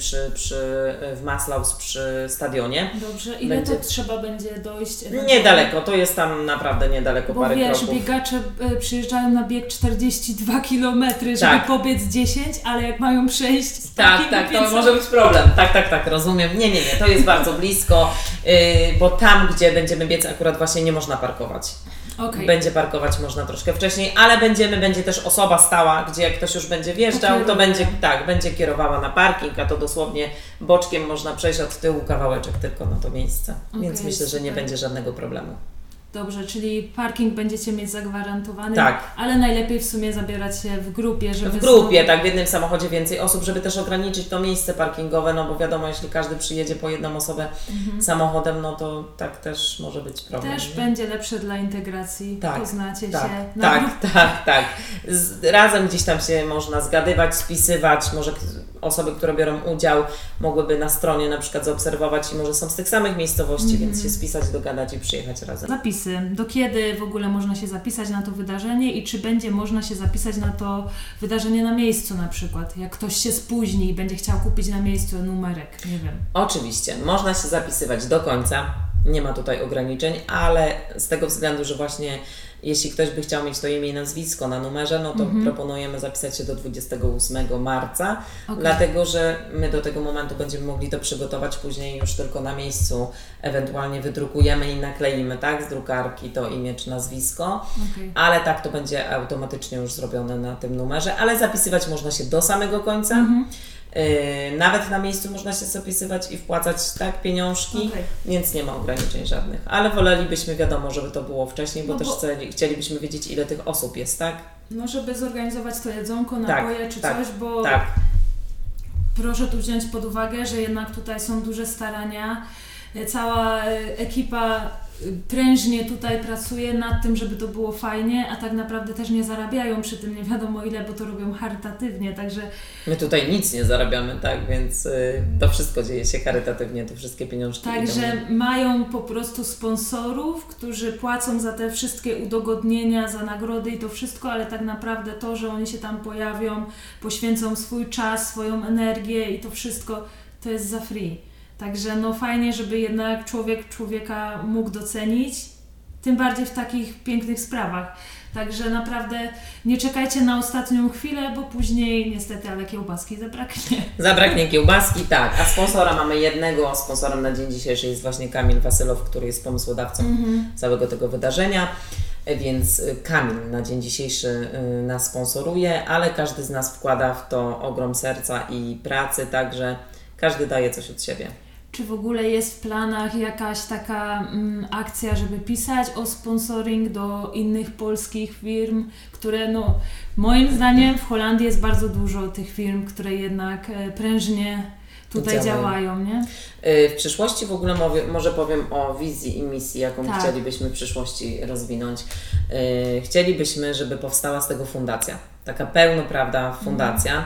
Speaker 2: w Maslaus przy stadionie.
Speaker 1: Dobrze, ile to trzeba będzie dojść?
Speaker 2: Niedaleko, to jest tam naprawdę niedaleko,
Speaker 1: bo
Speaker 2: parę
Speaker 1: wiesz,
Speaker 2: kroków.
Speaker 1: Biegacze przyjeżdżają na bieg 42 km, żeby pobiec 10, ale jak mają przejść z
Speaker 2: tak, to może być problem. Tak, rozumiem. Nie, to jest bardzo blisko, bo tam, gdzie będziemy biec, akurat właśnie nie można parkować. Będzie parkować można troszkę wcześniej, ale będzie też osoba stała, gdzie jak ktoś już będzie wjeżdżał, to będzie kierowała na parking, a to dosłownie boczkiem można przejść od tyłu kawałeczek tylko na to miejsce. Więc myślę, że nie będzie żadnego problemu.
Speaker 1: Dobrze, czyli parking będziecie mieć zagwarantowany,
Speaker 2: tak.
Speaker 1: Ale najlepiej w sumie zabierać się w grupie, żeby...
Speaker 2: W grupie, tak, w jednym samochodzie więcej osób, żeby też ograniczyć to miejsce parkingowe, no bo wiadomo, jeśli każdy przyjedzie po jedną osobę samochodem, no to tak też może być problem.
Speaker 1: Też będzie lepsze dla integracji, poznacie się.
Speaker 2: Tak. Razem gdzieś tam się można zgadywać, spisywać, może osoby, które biorą udział, mogłyby na stronie na przykład zaobserwować i może są z tych samych miejscowości, więc się spisać, dogadać i przyjechać razem.
Speaker 1: Zapisy. Do kiedy w ogóle można się zapisać na to wydarzenie i czy będzie można się zapisać na to wydarzenie na miejscu na przykład? Jak ktoś się spóźni i będzie chciał kupić na miejscu numerek, nie wiem.
Speaker 2: Oczywiście, można się zapisywać do końca, nie ma tutaj ograniczeń, ale z tego względu, że właśnie jeśli ktoś by chciał mieć to imię i nazwisko na numerze, no to proponujemy zapisać się do 28 marca, dlatego że my do tego momentu będziemy mogli to przygotować, później już tylko na miejscu ewentualnie wydrukujemy i nakleimy, tak, z drukarki to imię czy nazwisko, ale tak to będzie automatycznie już zrobione na tym numerze, ale zapisywać można się do samego końca. Nawet na miejscu można się zapisywać i wpłacać pieniążki, więc nie ma ograniczeń żadnych. Ale wolelibyśmy, wiadomo, żeby to było wcześniej, bo też chcielibyśmy wiedzieć, ile tych osób jest, tak?
Speaker 1: No, żeby zorganizować to jedzonko, napoje czy coś, bo
Speaker 2: tak.
Speaker 1: Proszę tu wziąć pod uwagę, że jednak tutaj są duże starania. Cała ekipa prężnie tutaj pracuje nad tym, żeby to było fajnie, a tak naprawdę też nie zarabiają przy tym nie wiadomo ile, bo to robią charytatywnie, także...
Speaker 2: My tutaj nic nie zarabiamy, tak, więc to wszystko dzieje się charytatywnie, te wszystkie pieniążki.
Speaker 1: Także mają po prostu sponsorów, którzy płacą za te wszystkie udogodnienia, za nagrody i to wszystko, ale tak naprawdę to, że oni się tam pojawią, poświęcą swój czas, swoją energię i to wszystko, to jest za free. Także no fajnie, żeby jednak człowieka mógł docenić, tym bardziej w takich pięknych sprawach. Także naprawdę nie czekajcie na ostatnią chwilę, bo później niestety, ale kiełbaski zabraknie.
Speaker 2: Zabraknie kiełbaski, tak. A sponsora mamy jednego. Sponsorem na dzień dzisiejszy jest właśnie Kamil Wasylow, który jest pomysłodawcą całego tego wydarzenia. Więc Kamil na dzień dzisiejszy nas sponsoruje, ale każdy z nas wkłada w to ogrom serca i pracy, także każdy daje coś od siebie.
Speaker 1: Czy w ogóle jest w planach jakaś taka akcja, żeby pisać o sponsoring do innych polskich firm, które no moim zdaniem w Holandii jest bardzo dużo tych firm, które jednak prężnie tutaj działają, nie?
Speaker 2: W przyszłości w ogóle może powiem o wizji i misji, jaką chcielibyśmy w przyszłości rozwinąć. Chcielibyśmy, żeby powstała z tego fundacja, taka pełnoprawna fundacja,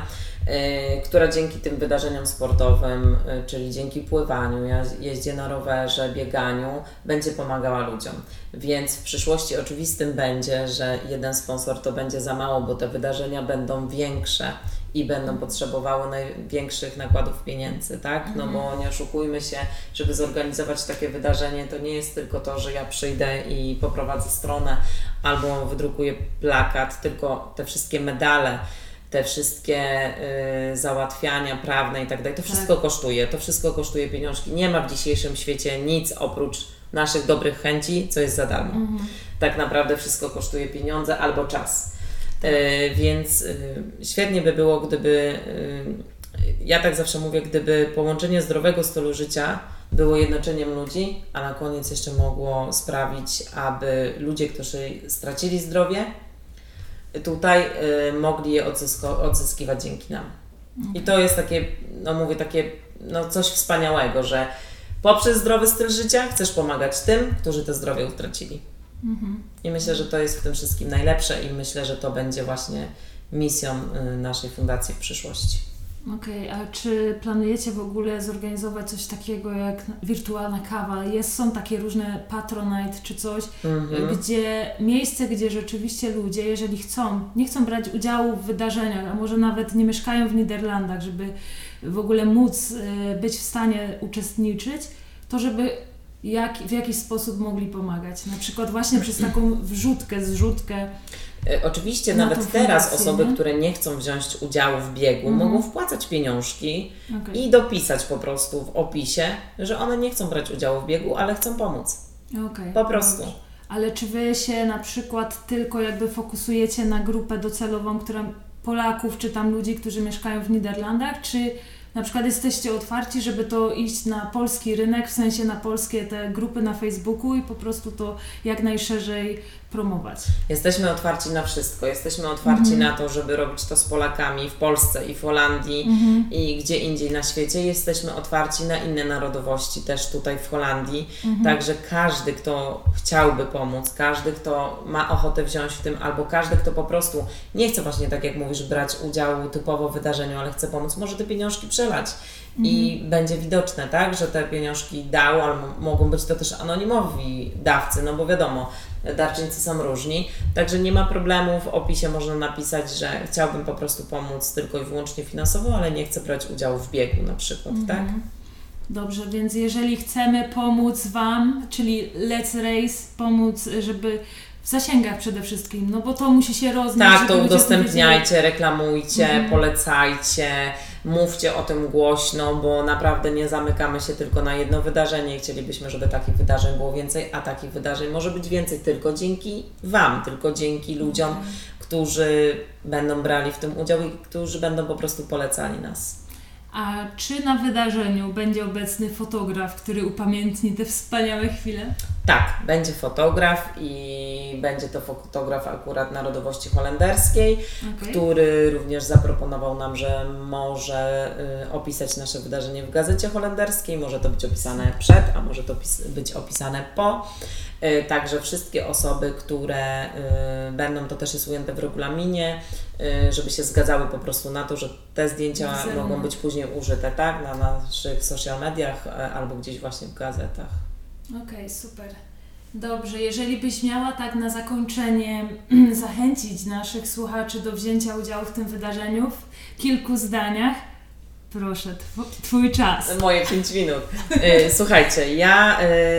Speaker 2: która dzięki tym wydarzeniom sportowym, czyli dzięki pływaniu, jeździe na rowerze, bieganiu, będzie pomagała ludziom. Więc w przyszłości oczywistym będzie, że jeden sponsor to będzie za mało, bo te wydarzenia będą większe i będą potrzebowały największych nakładów pieniędzy, tak? No bo nie oszukujmy się, żeby zorganizować takie wydarzenie, to nie jest tylko to, że ja przyjdę i poprowadzę stronę albo wydrukuję plakat, tylko te wszystkie medale, te wszystkie załatwiania prawne i tak dalej, to wszystko kosztuje pieniążki. Nie ma w dzisiejszym świecie nic oprócz naszych dobrych chęci, co jest za darmo. Tak naprawdę wszystko kosztuje pieniądze albo czas. Więc świetnie by było, gdyby, ja tak zawsze mówię, gdyby połączenie zdrowego stylu życia było jednoczeniem ludzi, a na koniec jeszcze mogło sprawić, aby ludzie, którzy stracili zdrowie, tutaj mogli je odzyskiwać dzięki nam. I to jest takie, coś wspaniałego, że poprzez zdrowy styl życia chcesz pomagać tym, którzy to zdrowie utracili. I myślę, że to jest w tym wszystkim najlepsze i myślę, że to będzie właśnie misją naszej fundacji w przyszłości.
Speaker 1: Okej, a czy planujecie w ogóle zorganizować coś takiego jak wirtualna kawa? Są takie różne Patronite czy coś, miejsce, gdzie rzeczywiście ludzie, jeżeli nie chcą brać udziału w wydarzeniach, a może nawet nie mieszkają w Niderlandach, żeby w ogóle móc być w stanie uczestniczyć, to żeby w jakiś sposób mogli pomagać? Na przykład właśnie przez taką zrzutkę.
Speaker 2: Oczywiście nawet teraz osoby, które nie chcą wziąć udziału w biegu, mogą wpłacać pieniążki i dopisać po prostu w opisie, że one nie chcą brać udziału w biegu, ale chcą pomóc. Po prostu.
Speaker 1: Ale czy Wy się na przykład tylko jakby fokusujecie na grupę docelową, która Polaków, czy tam ludzi, którzy mieszkają w Niderlandach, czy na przykład jesteście otwarci, żeby to iść na polski rynek, w sensie na polskie te grupy na Facebooku i po prostu to jak najszerzej promować?
Speaker 2: Jesteśmy otwarci na wszystko. Jesteśmy otwarci na to, żeby robić to z Polakami w Polsce i w Holandii i gdzie indziej na świecie. Jesteśmy otwarci na inne narodowości też tutaj w Holandii. Także każdy, kto chciałby pomóc, każdy, kto ma ochotę wziąć w tym, albo każdy, kto po prostu nie chce właśnie, tak jak mówisz, brać udziału typowo w wydarzeniu, ale chce pomóc, może te pieniążki przelać. I będzie widoczne, tak, że te pieniążki dał, ale mogą być to też anonimowi dawcy, no bo wiadomo, darczyńcy są różni, także nie ma problemu, w opisie można napisać, że chciałbym po prostu pomóc tylko i wyłącznie finansowo, ale nie chcę brać udziału w biegu na przykład, tak?
Speaker 1: Dobrze, więc jeżeli chcemy pomóc Wam, czyli Let's Race, pomóc, żeby w zasięgach przede wszystkim, no bo to musi się roznieść.
Speaker 2: Tak, to udostępniajcie, reklamujcie, polecajcie, mówcie o tym głośno, bo naprawdę nie zamykamy się tylko na jedno wydarzenie i chcielibyśmy, żeby takich wydarzeń było więcej, a takich wydarzeń może być więcej tylko dzięki Wam, tylko dzięki ludziom, którzy będą brali w tym udział i którzy będą po prostu polecali nas.
Speaker 1: A czy na wydarzeniu będzie obecny fotograf, który upamiętni te wspaniałe chwile?
Speaker 2: Tak, będzie fotograf i będzie to fotograf akurat narodowości holenderskiej, który również zaproponował nam, że może opisać nasze wydarzenie w gazecie holenderskiej, może to być opisane przed, a może to być opisane po. Także wszystkie osoby, które będą, to też jest ujęte w regulaminie, żeby się zgadzały po prostu na to, że te zdjęcia mogą być później użyte, tak, na naszych social mediach albo gdzieś właśnie w gazetach.
Speaker 1: Okej, super. Dobrze, jeżeli byś miała tak na zakończenie zachęcić naszych słuchaczy do wzięcia udziału w tym wydarzeniu w kilku zdaniach, proszę, Twój czas.
Speaker 2: Moje 5 minut. Słuchajcie, ja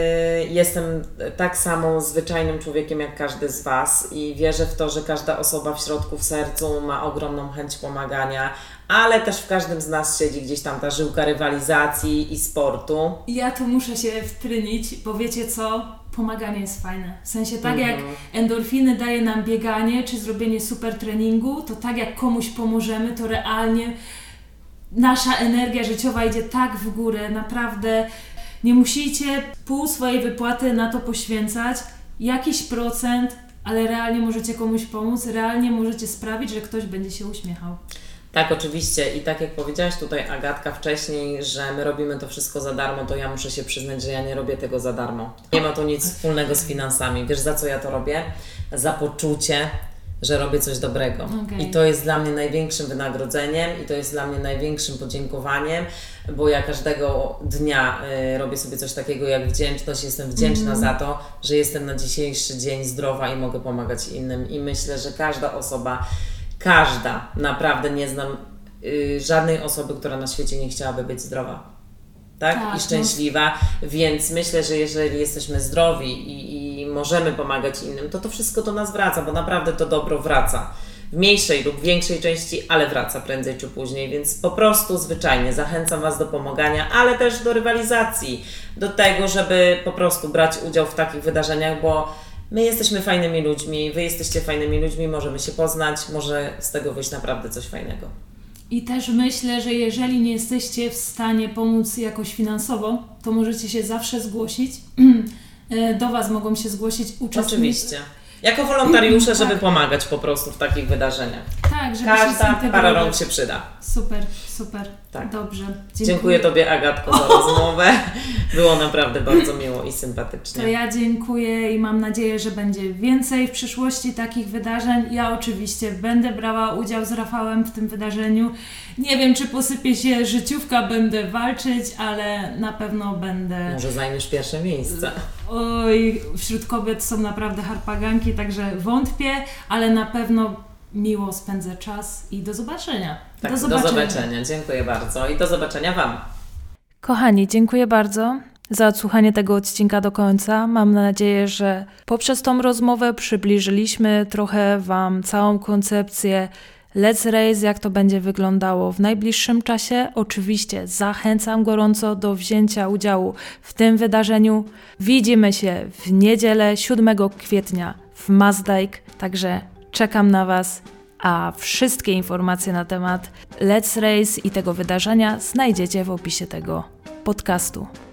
Speaker 2: jestem tak samo zwyczajnym człowiekiem jak każdy z Was i wierzę w to, że każda osoba w środku, w sercu ma ogromną chęć pomagania, ale też w każdym z nas siedzi gdzieś tam ta żyłka rywalizacji i sportu.
Speaker 1: Ja tu muszę się wtrynić, bo wiecie co? Pomaganie jest fajne. W sensie tak jak endorfiny daje nam bieganie czy zrobienie super treningu, to tak jak komuś pomożemy, to realnie nasza energia życiowa idzie tak w górę, naprawdę nie musicie pół swojej wypłaty na to poświęcać, jakiś procent, ale realnie możecie komuś pomóc, realnie możecie sprawić, że ktoś będzie się uśmiechał.
Speaker 2: Tak, oczywiście i tak jak powiedziałaś tutaj Agatka wcześniej, że my robimy to wszystko za darmo, to ja muszę się przyznać, że ja nie robię tego za darmo. Nie ma to nic wspólnego z finansami. Wiesz, za co ja to robię? Za poczucie, że robię coś dobrego. I to jest dla mnie największym wynagrodzeniem i to jest dla mnie największym podziękowaniem, bo ja każdego dnia robię sobie coś takiego jak wdzięczność. Jestem wdzięczna za to, że jestem na dzisiejszy dzień zdrowa i mogę pomagać innym. I myślę, że każda osoba, naprawdę nie znam żadnej osoby, która na świecie nie chciałaby być zdrowa. Tak? I szczęśliwa, więc myślę, że jeżeli jesteśmy zdrowi i możemy pomagać innym, to wszystko do nas wraca, bo naprawdę to dobro wraca. W mniejszej lub większej części, ale wraca prędzej czy później, więc po prostu zwyczajnie zachęcam Was do pomagania, ale też do rywalizacji, do tego, żeby po prostu brać udział w takich wydarzeniach, bo my jesteśmy fajnymi ludźmi, Wy jesteście fajnymi ludźmi, możemy się poznać, może z tego wyjść naprawdę coś fajnego.
Speaker 1: I też myślę, że jeżeli nie jesteście w stanie pomóc jakoś finansowo, to możecie się zawsze zgłosić. Do Was mogą się zgłosić uczestnicy.
Speaker 2: Oczywiście. jako wolontariusze, żeby pomagać po prostu w takich wydarzeniach.
Speaker 1: Tak, żeby
Speaker 2: Każda para rąk się przyda.
Speaker 1: Super.
Speaker 2: Tak.
Speaker 1: Dobrze.
Speaker 2: Dziękuję Tobie, Agatko, za rozmowę. Było naprawdę bardzo miło i sympatycznie.
Speaker 1: To ja dziękuję i mam nadzieję, że będzie więcej w przyszłości takich wydarzeń. Ja oczywiście będę brała udział z Rafałem w tym wydarzeniu. Nie wiem, czy posypie się życiówka, będę walczyć, ale na pewno będę...
Speaker 2: Może zajmiesz pierwsze miejsce.
Speaker 1: Oj, wśród kobiet są naprawdę harpaganki, także wątpię, ale na pewno miło spędzę czas i do zobaczenia.
Speaker 2: Tak, do zobaczenia. Dziękuję bardzo i do zobaczenia Wam.
Speaker 1: Kochani, dziękuję bardzo za odsłuchanie tego odcinka do końca. Mam nadzieję, że poprzez tą rozmowę przybliżyliśmy trochę Wam całą koncepcję Let's Race, jak to będzie wyglądało w najbliższym czasie. Oczywiście zachęcam gorąco do wzięcia udziału w tym wydarzeniu. Widzimy się w niedzielę 7 kwietnia w Mazdijk, także czekam na Was, a wszystkie informacje na temat Let's Race i tego wydarzenia znajdziecie w opisie tego podcastu.